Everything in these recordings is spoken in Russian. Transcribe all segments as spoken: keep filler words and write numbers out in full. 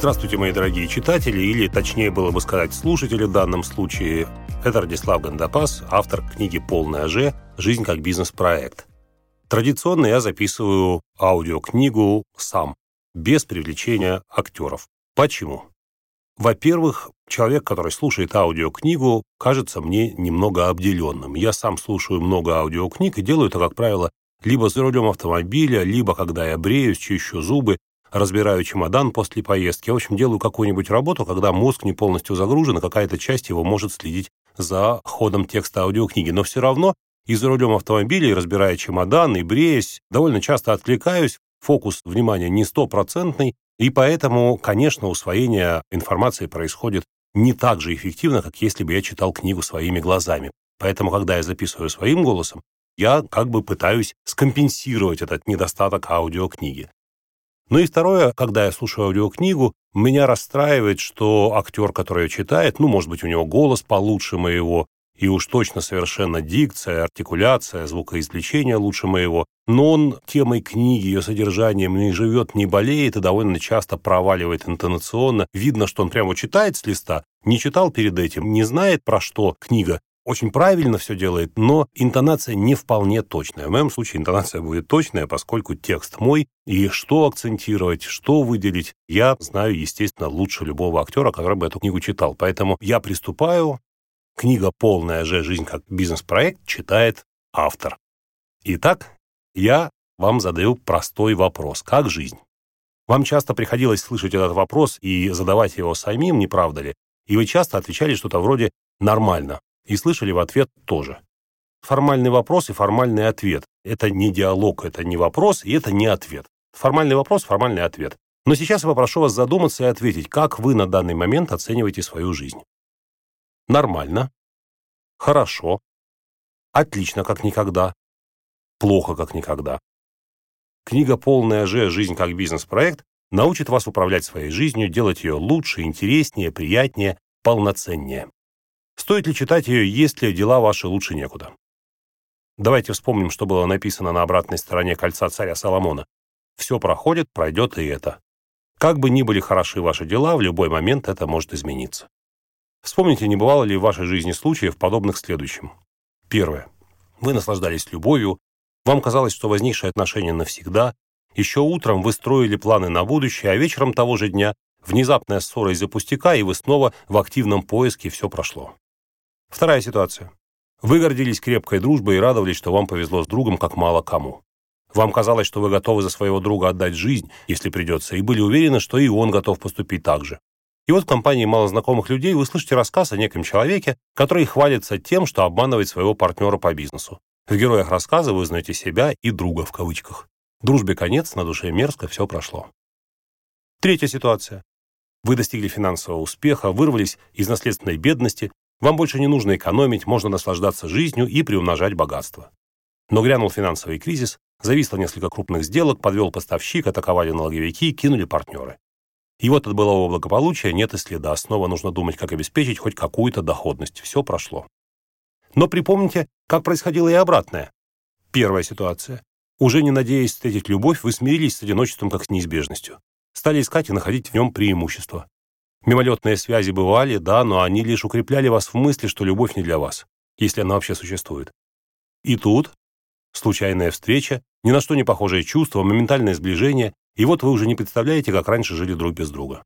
Здравствуйте, мои дорогие читатели, или, точнее было бы сказать, слушатели в данном случае. Это Радислав Гандапас, автор книги «Полная Ж. Жизнь как бизнес-проект». Традиционно я записываю аудиокнигу сам, без привлечения актеров. Почему? Во-первых, человек, который слушает аудиокнигу, кажется мне немного обделенным. Я сам слушаю много аудиокниг и делаю это, как правило, либо за рулем автомобиля, либо когда я бреюсь, чищу зубы, разбираю чемодан после поездки. В общем, делаю какую-нибудь работу, когда мозг не полностью загружен, и какая-то часть его может следить за ходом текста аудиокниги. Но все равно и за рулем автомобиля, и разбирая чемодан, и бреясь, довольно часто отвлекаюсь, фокус внимания не стопроцентный, и поэтому, конечно, усвоение информации происходит не так же эффективно, как если бы я читал книгу своими глазами. Поэтому, когда я записываю своим голосом, я как бы пытаюсь скомпенсировать этот недостаток аудиокниги. Ну и второе, когда я слушаю аудиокнигу, меня расстраивает, что актер, который ее читает, ну, может быть, у него голос получше моего, и уж точно совершенно дикция, артикуляция, звукоизвлечение лучше моего, но он темой книги, ее содержанием не живет, не болеет и довольно часто проваливает интонационно. Видно, что он прямо читает с листа, не читал перед этим, не знает, про что книга. Очень правильно все делает, но интонация не вполне точная. В моем случае интонация будет точная, поскольку текст мой, и что акцентировать, что выделить, я знаю, естественно, лучше любого актера, который бы эту книгу читал. Поэтому я приступаю. Книга «Полная Ж. Жизнь как бизнес-проект» читает автор. Итак, я вам задаю простой вопрос. Как жизнь? Вам часто приходилось слышать этот вопрос и задавать его самим, не правда ли? И вы часто отвечали что-то вроде «нормально». И слышали в ответ тоже. Формальный вопрос и формальный ответ. Это не диалог, это не вопрос и это не ответ. Формальный вопрос, формальный ответ. Но сейчас я попрошу вас задуматься и ответить, как вы на данный момент оцениваете свою жизнь. Нормально. Хорошо. Отлично, как никогда. Плохо, как никогда. Книга «Полная Ж. Жизнь как бизнес-проект» научит вас управлять своей жизнью, делать ее лучше, интереснее, приятнее, полноценнее. Стоит ли читать ее, если дела ваши лучше некуда? Давайте вспомним, что было написано на обратной стороне кольца царя Соломона. Все проходит, пройдет и это. Как бы ни были хороши ваши дела, в любой момент это может измениться. Вспомните, не бывало ли в вашей жизни случаев, подобных следующим. Первое. Вы наслаждались любовью, вам казалось, что возникшие отношения навсегда, еще утром вы строили планы на будущее, а вечером того же дня внезапная ссора из-за пустяка, и вы снова в активном поиске, все прошло. Вторая ситуация. Вы гордились крепкой дружбой и радовались, что вам повезло с другом, как мало кому. Вам казалось, что вы готовы за своего друга отдать жизнь, если придется, и были уверены, что и он готов поступить так же. И вот в компании малознакомых людей вы слышите рассказ о неком человеке, который хвалится тем, что обманывает своего партнера по бизнесу. В героях рассказа вы узнаете себя и друга в кавычках. Дружбе конец, на душе мерзко, все прошло. Третья ситуация. Вы достигли финансового успеха, вырвались из наследственной бедности, вам больше не нужно экономить, можно наслаждаться жизнью и приумножать богатство. Но грянул финансовый кризис, зависло несколько крупных сделок, подвел поставщик, атаковали налоговики, кинули партнеры. И вот от былого благополучия нет и следа, снова нужно думать, как обеспечить хоть какую-то доходность. Все прошло. Но припомните, как происходило и обратное. Первая ситуация. Уже не надеясь встретить любовь, вы смирились с одиночеством как с неизбежностью. Стали искать и находить в нем преимущества. Мимолетные связи бывали, да, но они лишь укрепляли вас в мысли, что любовь не для вас, если она вообще существует. И тут случайная встреча, ни на что не похожее чувство, моментальное сближение, и вот вы уже не представляете, как раньше жили друг без друга.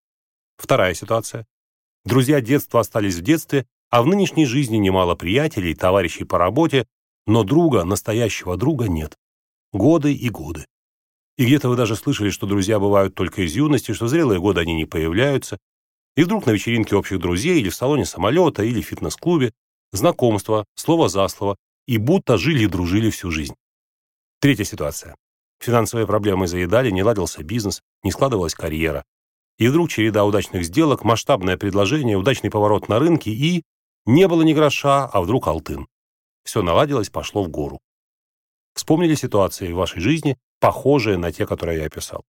Вторая ситуация. Друзья детства остались в детстве, а в нынешней жизни немало приятелей, товарищей по работе, но друга, настоящего друга нет. Годы и годы. И где-то вы даже слышали, что друзья бывают только из юности, что в зрелые годы они не появляются. И вдруг на вечеринке общих друзей или в салоне самолета, или в фитнес-клубе знакомство, слово за слово, и будто жили и дружили всю жизнь. Третья ситуация. Финансовые проблемы заедали, не ладился бизнес, не складывалась карьера. И вдруг череда удачных сделок, масштабное предложение, удачный поворот на рынке и... Не было ни гроша, а вдруг алтын. Все наладилось, пошло в гору. Вспомнили ситуации в вашей жизни, похожие на те, которые я описал.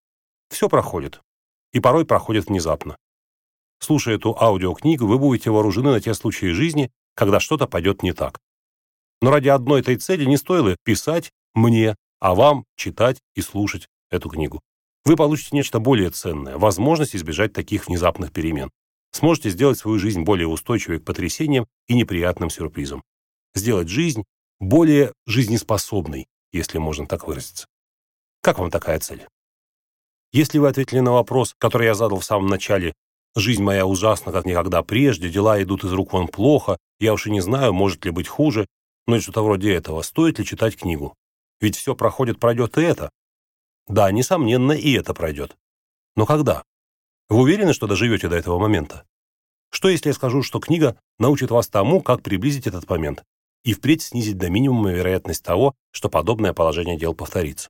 Все проходит. И порой проходит внезапно. Слушая эту аудиокнигу, вы будете вооружены на те случаи жизни, когда что-то пойдет не так. Но ради одной этой цели не стоило писать мне, а вам читать и слушать эту книгу. Вы получите нечто более ценное – возможность избежать таких внезапных перемен. Сможете сделать свою жизнь более устойчивой к потрясениям и неприятным сюрпризам. Сделать жизнь более жизнеспособной, если можно так выразиться. Как вам такая цель? Если вы ответили на вопрос, который я задал в самом начале, «Жизнь моя ужасна, как никогда прежде, дела идут из рук вон плохо, я уж и не знаю, может ли быть хуже», ну и что-то вроде этого, стоит ли читать книгу? Ведь все проходит, пройдет и это. Да, несомненно, и это пройдет. Но когда? Вы уверены, что доживете до этого момента? Что, если я скажу, что книга научит вас тому, как приблизить этот момент, и впредь снизить до минимума вероятность того, что подобное положение дел повторится?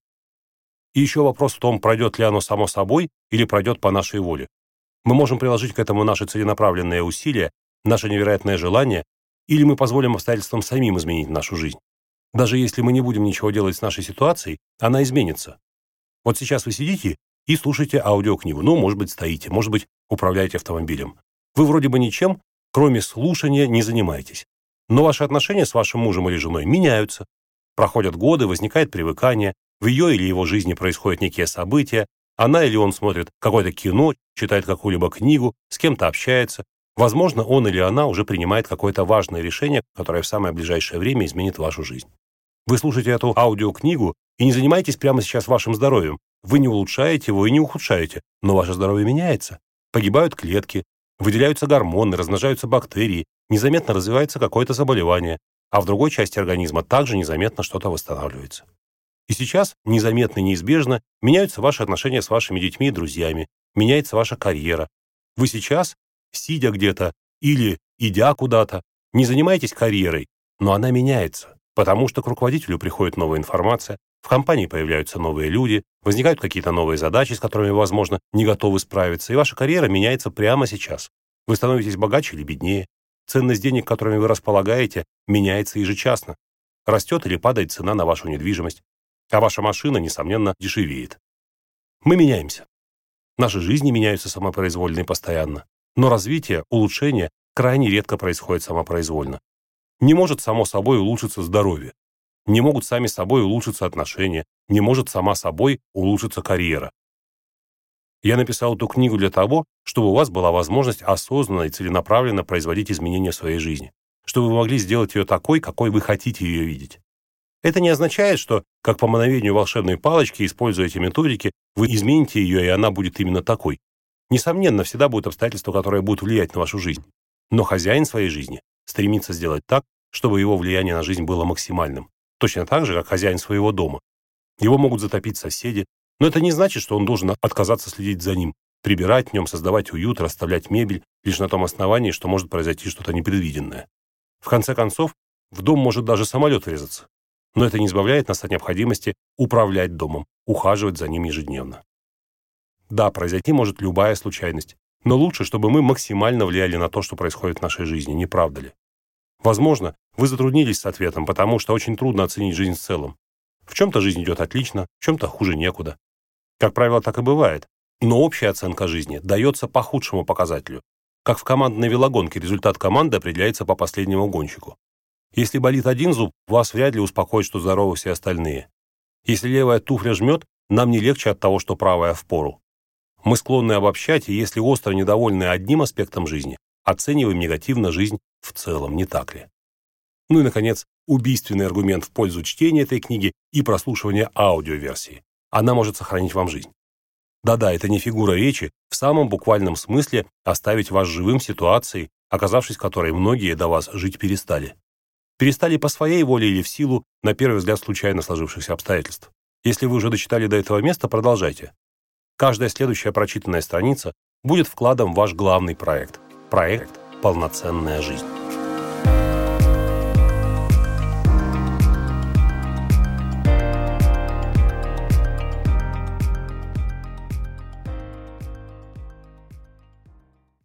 И еще вопрос в том, пройдет ли оно само собой или пройдет по нашей воле. Мы можем приложить к этому наши целенаправленные усилия, наше невероятное желание, или мы позволим обстоятельствам самим изменить нашу жизнь. Даже если мы не будем ничего делать с нашей ситуацией, она изменится. Вот сейчас вы сидите и слушаете аудиокнигу. Ну, может быть, стоите, может быть, управляете автомобилем. Вы вроде бы ничем, кроме слушания, не занимаетесь. Но ваши отношения с вашим мужем или женой меняются. Проходят годы, возникает привыкание, в ее или его жизни происходят некие события, она или он смотрит какое-то кино, читает какую-либо книгу, с кем-то общается. Возможно, он или она уже принимает какое-то важное решение, которое в самое ближайшее время изменит вашу жизнь. Вы слушаете эту аудиокнигу и не занимаетесь прямо сейчас вашим здоровьем. Вы не улучшаете его и не ухудшаете, но ваше здоровье меняется. Погибают клетки, выделяются гормоны, размножаются бактерии, незаметно развивается какое-то заболевание, а в другой части организма также незаметно что-то восстанавливается. И сейчас, незаметно и неизбежно, меняются ваши отношения с вашими детьми и друзьями, меняется ваша карьера. Вы сейчас, сидя где-то или идя куда-то, не занимаетесь карьерой, но она меняется, потому что к руководителю приходит новая информация, в компании появляются новые люди, возникают какие-то новые задачи, с которыми, возможно, не готовы справиться, и ваша карьера меняется прямо сейчас. Вы становитесь богаче или беднее, ценность денег, которыми вы располагаете, меняется ежечасно. Растет или падает цена на вашу недвижимость, а ваша машина, несомненно, дешевеет. Мы меняемся. Наши жизни меняются самопроизвольно и постоянно, но развитие, улучшение крайне редко происходит самопроизвольно. Не может само собой улучшиться здоровье, не могут сами собой улучшиться отношения, не может сама собой улучшиться карьера. Я написал эту книгу для того, чтобы у вас была возможность осознанно и целенаправленно производить изменения в своей жизни, чтобы вы могли сделать ее такой, какой вы хотите ее видеть. Это не означает, что, как по мановению волшебной палочки, используя эти методики, вы измените ее, и она будет именно такой. Несомненно, всегда будут обстоятельства, которые будут влиять на вашу жизнь. Но хозяин своей жизни стремится сделать так, чтобы его влияние на жизнь было максимальным. Точно так же, как хозяин своего дома. Его могут затопить соседи, но это не значит, что он должен отказаться следить за ним, прибирать в нем, создавать уют, расставлять мебель, лишь на том основании, что может произойти что-то непредвиденное. В конце концов, в дом может даже самолет врезаться. Но это не избавляет нас от необходимости управлять домом, ухаживать за ним ежедневно. Да, произойти может любая случайность, но лучше, чтобы мы максимально влияли на то, что происходит в нашей жизни, не правда ли? Возможно, вы затруднились с ответом, потому что очень трудно оценить жизнь в целом. В чем-то жизнь идет отлично, в чем-то хуже некуда. Как правило, так и бывает. Но общая оценка жизни дается по худшему показателю. Как в командной велогонке результат команды определяется по последнему гонщику. Если болит один зуб, вас вряд ли успокоит, что здоровы все остальные. Если левая туфля жмет, нам не легче от того, что правая впору. Мы склонны обобщать, и если остро недовольны одним аспектом жизни, оцениваем негативно жизнь в целом, не так ли? Ну и, наконец, убийственный аргумент в пользу чтения этой книги и прослушивания аудиоверсии. Она может сохранить вам жизнь. Да-да, это не фигура речи, в самом буквальном смысле оставить вас живым в ситуации, оказавшись в которой многие до вас жить перестали. Перестали по своей воле или в силу, на первый взгляд, случайно сложившихся обстоятельств. Если вы уже дочитали до этого места, продолжайте. Каждая следующая прочитанная страница будет вкладом в ваш главный проект. Проект «Полноценная жизнь».